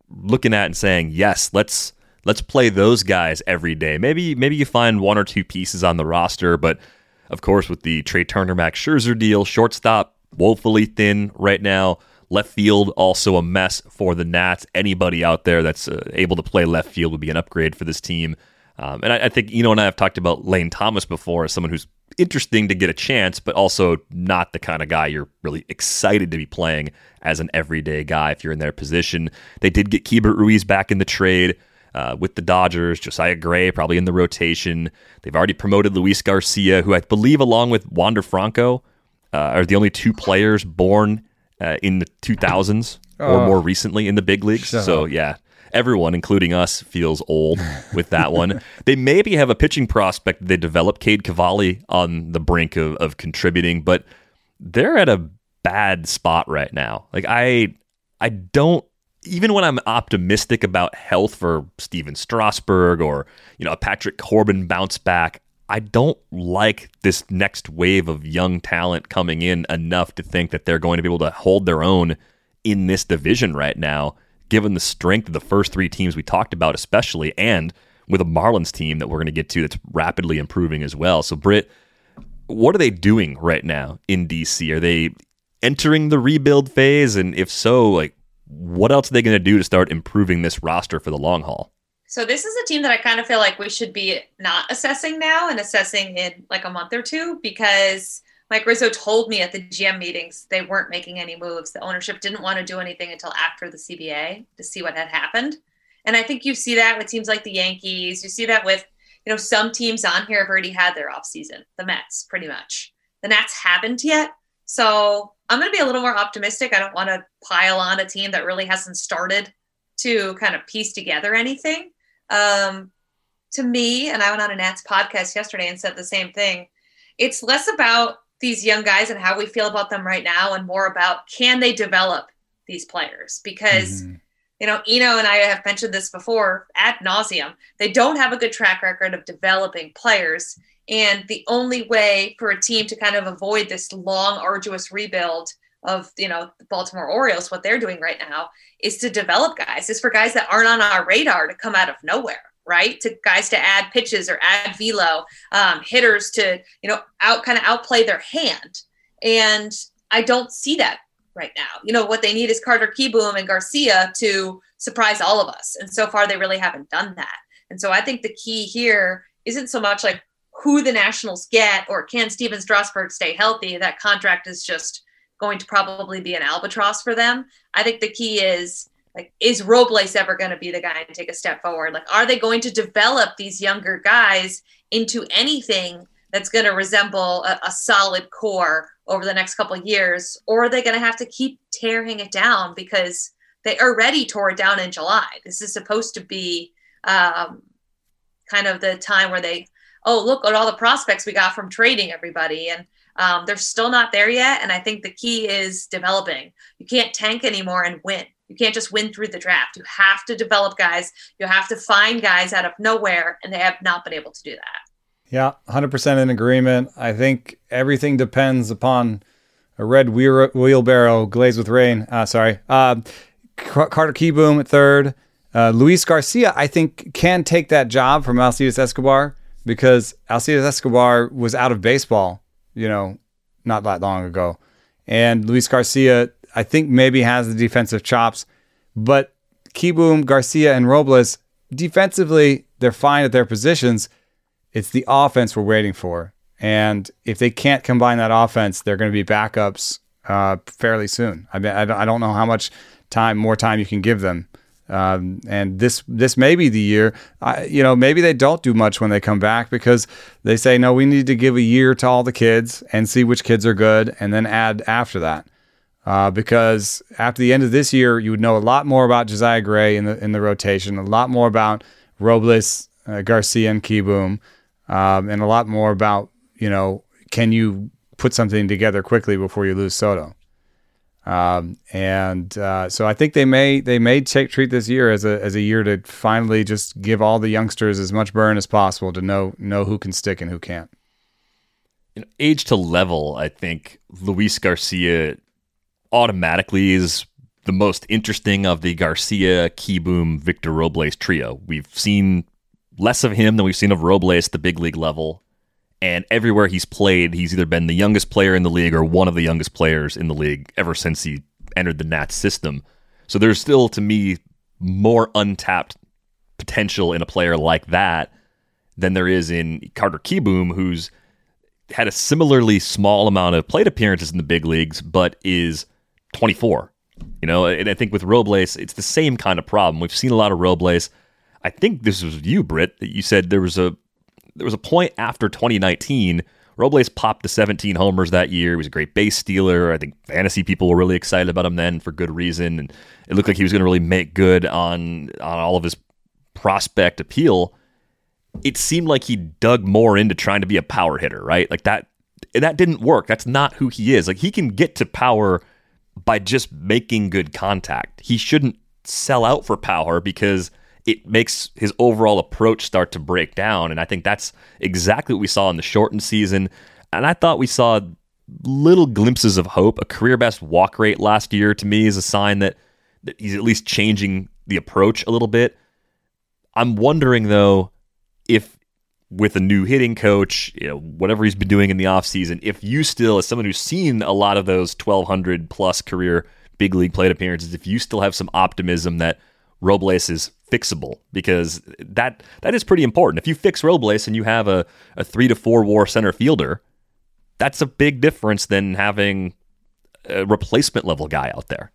looking at and saying, yes, let's play those guys every day. Maybe you find one or two pieces on the roster, but of course with the Trey Turner, Max Scherzer deal, shortstop woefully thin right now. Left field also a mess for the Nats. Anybody out there that's able to play left field would be an upgrade for this team. And I think and I have talked about Lane Thomas before as someone who's interesting to get a chance, but also not the kind of guy you're really excited to be playing as an everyday guy if you're in their position. They did get Keibert Ruiz back in the trade with the Dodgers. Josiah Gray probably in the rotation. They've already promoted Luis Garcia, who I believe along with Wander Franco are the only two players born in the 2000s or more recently in the big leagues. So yeah, everyone, including us, feels old with that one. They maybe have a pitching prospect that they developed, Cade Cavalli, on the brink of contributing, but they're at a bad spot right now. Like I don't, even when I'm optimistic about health for Steven Strasburg or a Patrick Corbin bounce back, I don't like this next wave of young talent coming in enough to think that they're going to be able to hold their own in this division right now, given the strength of the first three teams we talked about especially, and with a Marlins team that we're going to get to that's rapidly improving as well. So, Britt, what are they doing right now in DC? Are they entering the rebuild phase? And if so, like, what else are they going to do to start improving this roster for the long haul?
So this is a team that I kind of feel like we should be not assessing now and assessing in like a month or two, because Mike Rizzo told me at the GM meetings they weren't making any moves. The ownership didn't want to do anything until after the CBA to see what had happened. And I think you see that with teams like the Yankees. You see that with, some teams on here have already had their offseason. The Mets, pretty much. The Nats haven't yet. So I'm going to be a little more optimistic. I don't want to pile on a team that really hasn't started to kind of piece together anything. To me, and I went on a Nats podcast yesterday and said the same thing, it's less about these young guys and how we feel about them right now and more about, can they develop these players? Because, Eno and I have mentioned this before ad nauseum. They don't have a good track record of developing players. And the only way for a team to kind of avoid this long, arduous rebuild of, the Baltimore Orioles, what they're doing right now, is to develop guys, is for guys that aren't on our radar to come out of nowhere, right? To guys to add pitches or add velo, hitters to, outplay their hand. And I don't see that right now. What they need is Carter Kieboom and Garcia to surprise all of us. And so far they really haven't done that. And so I think the key here isn't so much like who the Nationals get or can Steven Strasburg stay healthy. That contract is just going to probably be an albatross for them. I think the key is, is Robles ever going to be the guy to take a step forward? Are they going to develop these younger guys into anything that's going to resemble a solid core over the next couple of years? Or are they going to have to keep tearing it down because they already tore it down in July? This is supposed to be kind of the time where they, look at all the prospects we got from trading everybody. And they're still not there yet. And I think the key is developing. You can't tank anymore and win. You can't just win through the draft. You have to develop guys. You have to find guys out of nowhere, and they have not been able to do that.
Yeah, 100% in agreement. I think everything depends upon a red wheelbarrow glazed with rain. Carter Kieboom at third. Luis Garcia, I think, can take that job from Alcides Escobar, because Alcides Escobar was out of baseball, not that long ago. And Luis Garcia, I think, maybe has the defensive chops. But Kieboom, Garcia, and Robles, defensively, they're fine at their positions. It's the offense we're waiting for. And if they can't combine that offense, they're going to be backups fairly soon. I mean, I don't know how much more time you can give them. And this may be the year, maybe they don't do much when they come back, because they say, no, we need to give a year to all the kids and see which kids are good and then add after that. Because after the end of this year, you would know a lot more about Josiah Gray in the rotation, a lot more about Robles, Garcia, and Kieboom, and a lot more about, can you put something together quickly before you lose Soto? So I think they may treat this year as a year to finally just give all the youngsters as much burn as possible to know who can stick and who can't. Age
to level, I think Luis Garcia automatically is the most interesting of the Garcia, Kieboom, Victor Robles trio. We've seen less of him than we've seen of Robles at the big league level. And everywhere he's played, he's either been the youngest player in the league or one of the youngest players in the league ever since he entered the Nats system. So there's still, to me, more untapped potential in a player like that than there is in Carter Kieboom, who's had a similarly small amount of plate appearances in the big leagues, but is 24. And I think with Robles, it's the same kind of problem. We've seen a lot of Robles. I think this was you, Britt, that you said there was a point after 2019, Robles popped to 17 homers that year. He was a great base stealer. I think fantasy people were really excited about him then for good reason. And it looked like he was going to really make good on all of his prospect appeal. It seemed like he dug more into trying to be a power hitter, right? Like that didn't work. That's not who he is. Like, he can get to power by just making good contact. He shouldn't sell out for power because it makes his overall approach start to break down. And I think that's exactly what we saw in the shortened season. And I thought we saw little glimpses of hope. A career best walk rate last year, to me, is a sign that he's at least changing the approach a little bit. I'm wondering, though, if with a new hitting coach, whatever he's been doing in the offseason, if you still, as someone who's seen a lot of those 1,200 plus career big league plate appearances, if you still have some optimism that Robles is fixable, because that is pretty important. If you fix Robles and you have a 3 to 4 WAR center fielder, that's a big difference than having a replacement level guy out there.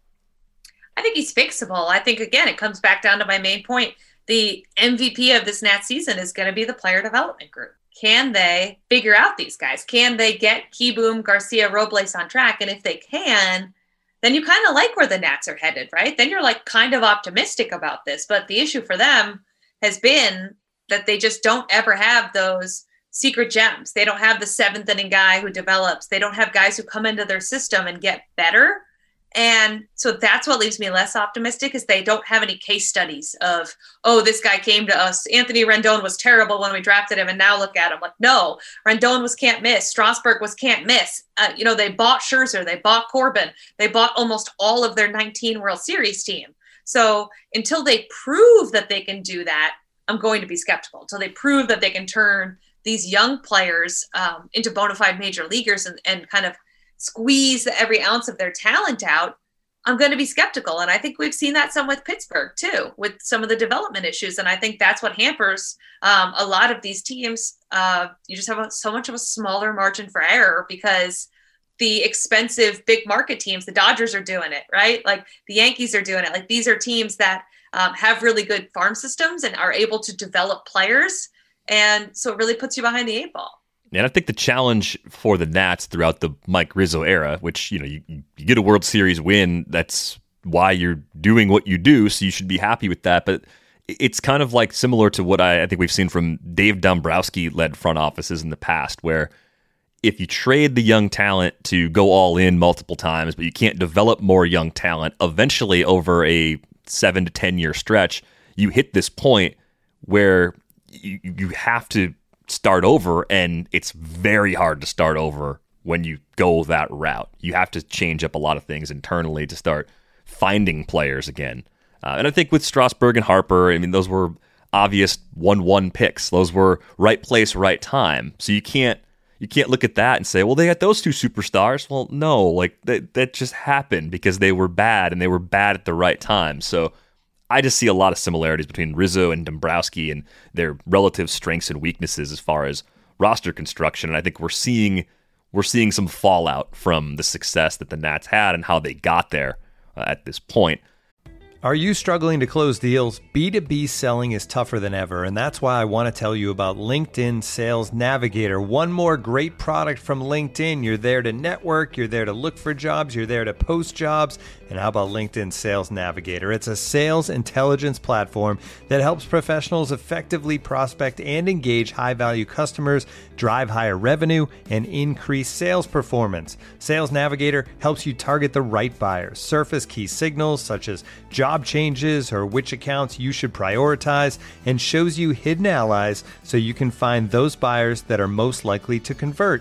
I think he's fixable. I think, again, it comes back down to my main point. The MVP of this Nats season is going to be the player development group. Can they figure out these guys? Can they get Kieboom, Garcia, Robles on track? And if they can, then you kind of like where the Nats are headed, right? Then you're like kind of optimistic about this. But the issue for them has been that they just don't ever have those secret gems. They don't have the 7th inning guy who develops. They don't have guys who come into their system and get better. And so that's what leaves me less optimistic, is they don't have any case studies of, oh, this guy came to us. Anthony Rendon was terrible when we drafted him, and now look at him. Like, no, Rendon was can't miss. Strasburg was can't miss. They bought Scherzer. They bought Corbin. They bought almost all of their 19 World Series team. So until they prove that they can do that, I'm going to be skeptical. Until they prove that they can turn these young players into bona fide major leaguers and kind of squeeze every ounce of their talent out, I'm going to be skeptical. And I think we've seen that some with Pittsburgh too, with some of the development issues. And I think that's what hampers a lot of these teams. You just have so much of a smaller margin for error because the expensive big market teams, the Dodgers are doing it, right? Like the Yankees are doing it. Like these are teams that have really good farm systems and are able to develop players. And so it really puts you behind the 8 ball.
And I think the challenge for the Nats throughout the Mike Rizzo era, which, you get a World Series win, that's why you're doing what you do, so you should be happy with that. But it's kind of like similar to what I think we've seen from Dave Dombrowski-led front offices in the past, where if you trade the young talent to go all in multiple times, but you can't develop more young talent, eventually over a 7 to 10 year stretch, you hit this point where you have to start over, and it's very hard to start over when you go that route. You have to change up a lot of things internally to start finding players again. And I think with Strasburg and Harper, I mean, those were obvious 1-1 picks. Those were right place, right time. So you can't look at that and say, well, they had those 2 superstars. Well, no, like that just happened because they were bad, and they were bad at the right time. So I just see a lot of similarities between Rizzo and Dombrowski and their relative strengths and weaknesses as far as roster construction. And I think we're seeing some fallout from the success that the Nats had and how they got there at this point.
Are you struggling to close deals? B2B selling is tougher than ever, and that's why I want to tell you about LinkedIn Sales Navigator. One more great product from LinkedIn. You're there to network, you're there to look for jobs, you're there to post jobs, and how about LinkedIn Sales Navigator? It's a sales intelligence platform that helps professionals effectively prospect and engage high-value customers, drive higher revenue, and increase sales performance. Sales Navigator helps you target the right buyers, surface key signals such as job changes or which accounts you should prioritize, and shows you hidden allies so you can find those buyers that are most likely to convert.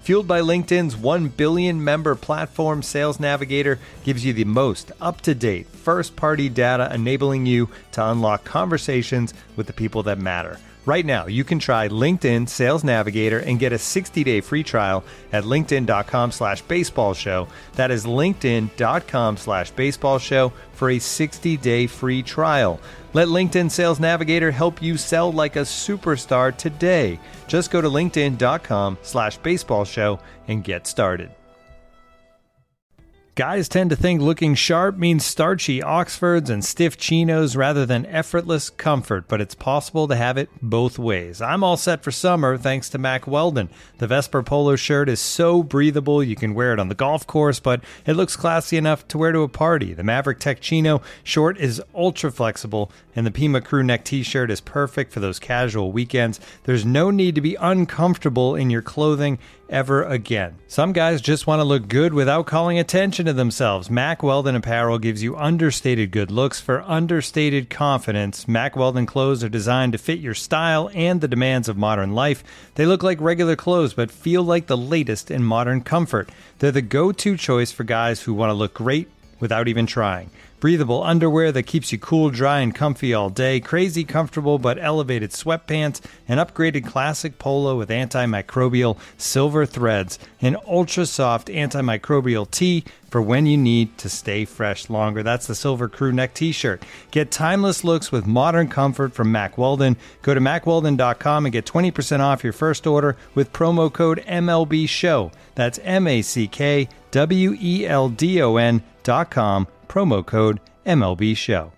Fueled by LinkedIn's 1 billion member platform, Sales Navigator gives you the most up-to-date, first-party data enabling you to unlock conversations with the people that matter. Right now, you can try LinkedIn Sales Navigator and get a 60-day free trial at linkedin.com/baseballshow. That is linkedin.com/baseballshow for a 60-day free trial. Let LinkedIn Sales Navigator help you sell like a superstar today. Just go to linkedin.com/baseballshow and get started. Guys tend to think looking sharp means starchy Oxfords and stiff chinos rather than effortless comfort, but it's possible to have it both ways. I'm all set for summer thanks to Mack Weldon. The Vesper polo shirt is so breathable you can wear it on the golf course, but it looks classy enough to wear to a party. The Maverick Tech Chino short is ultra flexible, and the Pima crew neck t-shirt is perfect for those casual weekends. There's no need to be uncomfortable in your clothing ever again. Some guys just want to look good without calling attention to themselves. Mack Weldon apparel gives you understated good looks for understated confidence. Mack Weldon clothes are designed to fit your style and the demands of modern life. They look like regular clothes but feel like the latest in modern comfort. They're the go-to choice for guys who want to look great without even trying. Breathable underwear that keeps you cool, dry, and comfy all day, crazy comfortable but elevated sweatpants, an upgraded classic polo with antimicrobial silver threads, an ultra-soft antimicrobial tee for when you need to stay fresh longer. That's the Silver Crew Neck t-shirt. Get timeless looks with modern comfort from Mack Weldon. Go to MackWeldon.com and get 20% off your first order with promo code MLBSHOW. That's MackWeldon.com. Promo code MLB Show.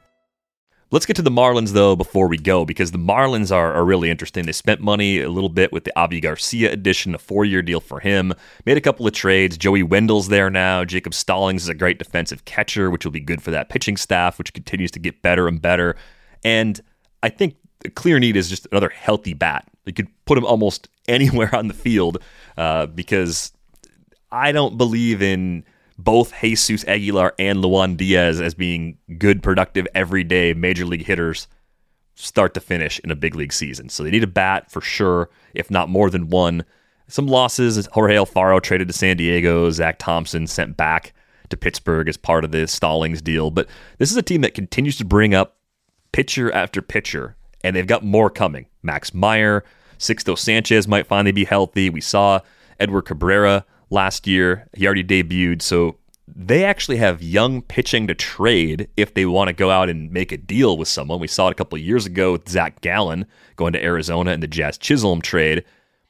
Let's get to the Marlins, though, before we go, because the Marlins are really interesting. They spent money a little bit with the Avi Garcia addition, a 4-year deal for him. Made a couple of trades. Joey Wendell's there now. Jacob Stallings is a great defensive catcher, which will be good for that pitching staff, which continues to get better and better. And I think the clear need is just another healthy bat. You could put him almost anywhere on the field because I don't believe in both Jesus Aguilar and Luan Diaz as being good, productive, everyday major league hitters start to finish in a big league season. So they need a bat for sure, if not more than one. Some losses, Jorge Alfaro traded to San Diego, Zach Thompson sent back to Pittsburgh as part of the Stallings deal. But this is a team that continues to bring up pitcher after pitcher, and they've got more coming. Max Meyer, Sixto Sanchez might finally be healthy. We saw Edward Cabrera last year. He already debuted, so they actually have young pitching to trade if they want to go out and make a deal with someone. We saw it a couple of years ago with Zach Gallen going to Arizona in the Jazz Chisholm trade.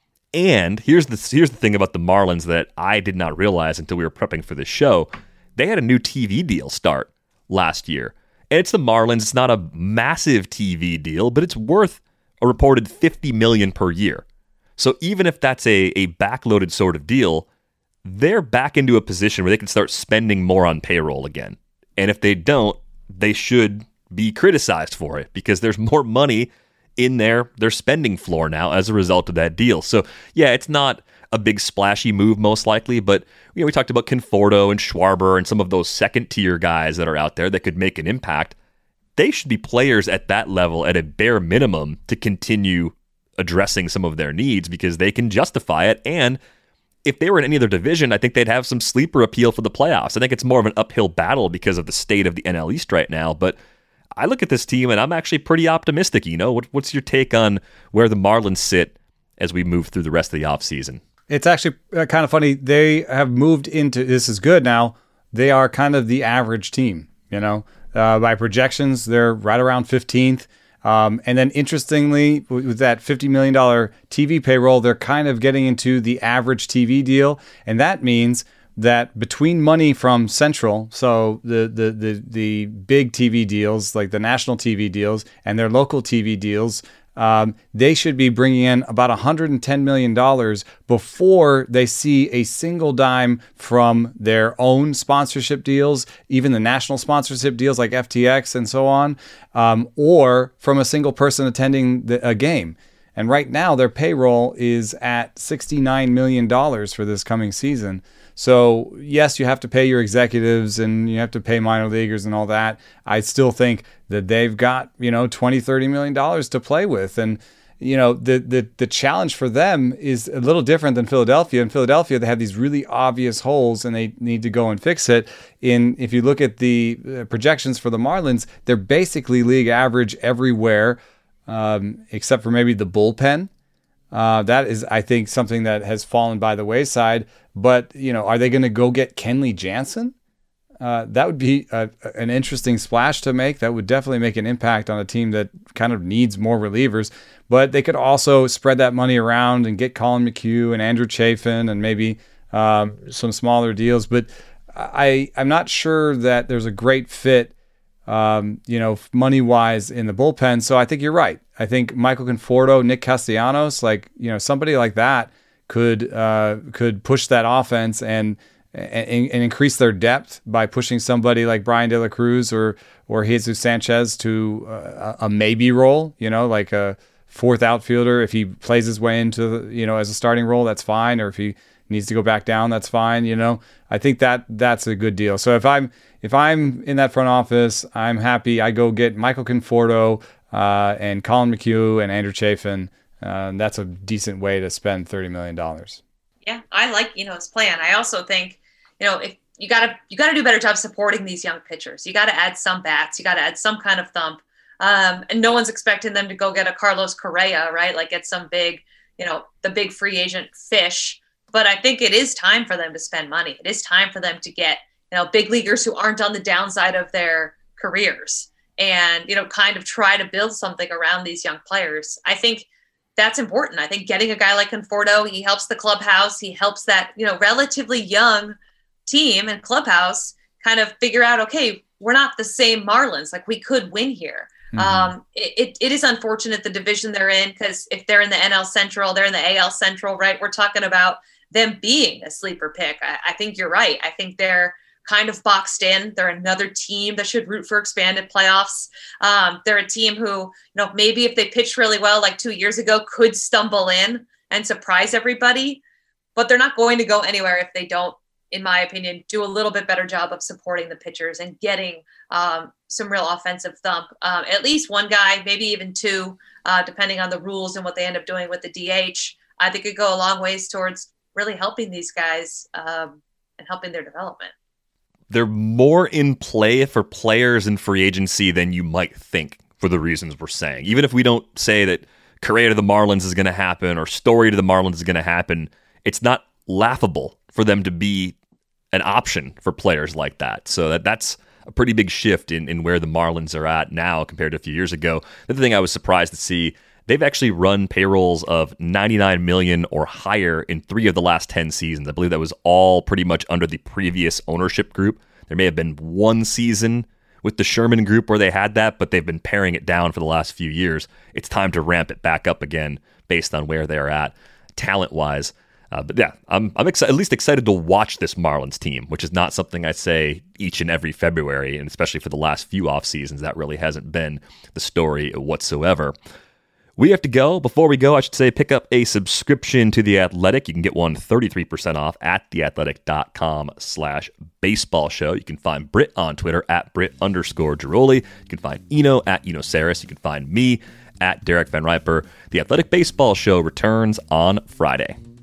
And here's the thing about the Marlins that I did not realize until we were prepping for this show. They had a new TV deal start last year. And it's the Marlins. It's not a massive TV deal, but it's worth a reported $50 million per year. So even if that's a backloaded sort of deal, they're back into a position where they can start spending more on payroll again. And if they don't, they should be criticized for it because there's more money in their spending floor now as a result of that deal. So yeah, it's not a big splashy move most likely, but we talked about Conforto and Schwarber and some of those second tier guys that are out there that could make an impact. They should be players at that level at a bare minimum to continue addressing some of their needs because they can justify it. And if they were in any other division, I think they'd have some sleeper appeal for the playoffs. I think it's more of an uphill battle because of the state of the NL East right now. But I look at this team and I'm actually pretty optimistic. What's your take on where the Marlins sit as we move through the rest of the offseason?
It's actually kind of funny. They have moved into, this is good now, they are kind of the average team. By projections, they're right around 15th. And then interestingly, with that $50 million TV payroll, they're kind of getting into the average TV deal. And that means that between money from Central, so the big TV deals, like the national TV deals and their local TV deals, they should be bringing in about $110 million before they see a single dime from their own sponsorship deals, even the national sponsorship deals like FTX and so on, or from a single person attending a game. And right now, their payroll is at $69 million for this coming season. So, yes, you have to pay your executives and you have to pay minor leaguers and all that. I still think that they've got, $20, $30 million to play with. And the challenge for them is a little different than Philadelphia. In Philadelphia, they have these really obvious holes and they need to go and fix it. If you look at the projections for the Marlins, they're basically league average everywhere, except for maybe the bullpen. That is, I think, something that has fallen by the wayside. But, are they going to go get Kenley Jansen? That would be an interesting splash to make. That would definitely make an impact on a team that kind of needs more relievers. But they could also spread that money around and get Colin McHugh and Andrew Chafin and maybe some smaller deals. But I'm not sure that there's a great fit, money-wise in the bullpen. So I think you're right. I think Michael Conforto, Nick Castellanos, somebody like that could push that offense and increase their depth by pushing somebody like Brian De La Cruz or Jesus Sanchez to a maybe role, like a fourth outfielder. If he plays his way into, as a starting role, that's fine. Or if he needs to go back down, that's fine. I think that's a good deal. So if I'm in that front office, I'm happy. I go get Michael Conforto and Colin McHugh and Andrew Chafin. That's a decent way to spend $30 million.
Yeah, I like his plan. I also think if you gotta do a better job supporting these young pitchers. You got to add some bats. You got to add some kind of thump. And no one's expecting them to go get a Carlos Correa, right? Like get some big, the big free agent fish. But I think it is time for them to spend money. It is time for them to get big leaguers who aren't on the downside of their careers, and kind of try to build something around these young players. I think that's important. I think getting a guy like Conforto, he helps the clubhouse. He helps that, relatively young team and clubhouse kind of figure out, okay, we're not the same Marlins. Like we could win here. Mm-hmm. It is unfortunate the division they're in, because if they're in the NL Central, they're in the AL Central, right? We're talking about them being a sleeper pick. I think you're right. I think they're kind of boxed in. They're another team that should root for expanded playoffs. They're a team who, maybe if they pitched really well like 2 years ago, could stumble in and surprise everybody, but they're not going to go anywhere if they don't, in my opinion, do a little bit better job of supporting the pitchers and getting some real offensive thump. At least one guy, maybe even two, depending on the rules and what they end up doing with the DH. I think it could go a long ways towards really helping these guys and helping their development.
They're more in play for players in free agency than you might think, for the reasons we're saying. Even if we don't say that Correa to the Marlins is going to happen or Story to the Marlins is going to happen, it's not laughable for them to be an option for players like that. So that's a pretty big shift in where the Marlins are at now compared to a few years ago. The other thing I was surprised to see, they've actually run payrolls of $99 million or higher in 3 of the last 10 seasons. I believe that was all pretty much under the previous ownership group. There may have been one season with the Sherman group where they had that, but they've been paring it down for the last few years. It's time to ramp it back up again based on where they're at talent-wise. But yeah, I'm at least excited to watch this Marlins team, which is not something I say each and every February, and especially for the last few off seasons, that really hasn't been the story whatsoever. We have to go. Before we go, I should say pick up a subscription to The Athletic. You can get one 33% off at theathletic.com/baseball show. You can find Britt on Twitter at Britt_Giroli. You can find Eno at Eno Saris. You can find me at Derek Van Riper. The Athletic Baseball Show returns on Friday.